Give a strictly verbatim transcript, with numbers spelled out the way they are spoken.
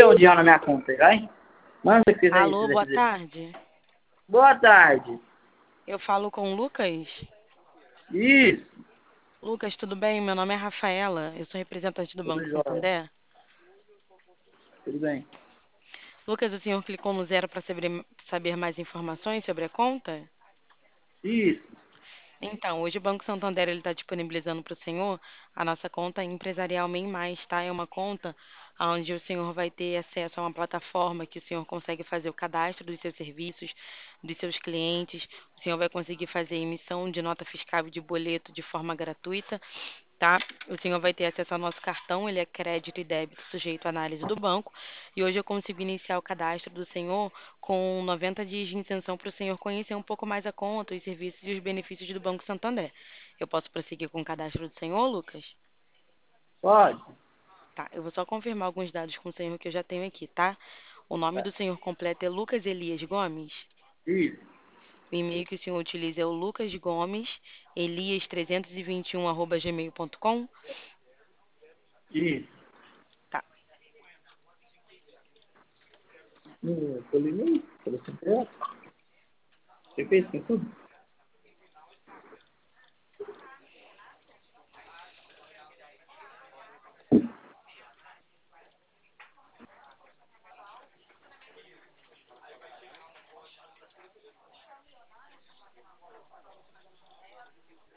onde já na minha conta aí, vai? Manda o que vocês aí, Alô, vocês boa quiserem. tarde. Boa tarde. Eu falo com o Lucas. Isso. Lucas, tudo bem? Meu nome é Rafaela. Eu sou representante do Tudo Banco jóia. Santander. Tudo bem. Lucas, o senhor clicou no zero para saber, saber mais informações sobre a conta? Isso. Então, hoje o Banco Santander está disponibilizando para o senhor a nossa conta empresarial MEI Mais, tá? É uma conta onde o senhor vai ter acesso a uma plataforma que o senhor consegue fazer o cadastro dos seus serviços, dos seus clientes. O senhor vai conseguir fazer emissão de nota fiscal e de boleto de forma gratuita, tá? O senhor vai ter acesso ao nosso cartão, ele é crédito e débito sujeito à análise do banco. E hoje eu consigo iniciar o cadastro do senhor com noventa dias de isenção para o senhor conhecer um pouco mais a conta, os serviços e os benefícios do Banco Santander. Eu posso prosseguir com o cadastro do senhor, Lucas? Pode. Tá, eu vou só confirmar alguns dados com o senhor que eu já tenho aqui, tá? O nome Tá. do senhor completo é Lucas Elias Gomes. Isso. O e-mail que o senhor utiliza é o lucas gomes elias trezentos e vinte e um arroba gmail ponto com. Isso. Tá. Hum, pelo e-mail, pelo C P F. Você fez com tudo?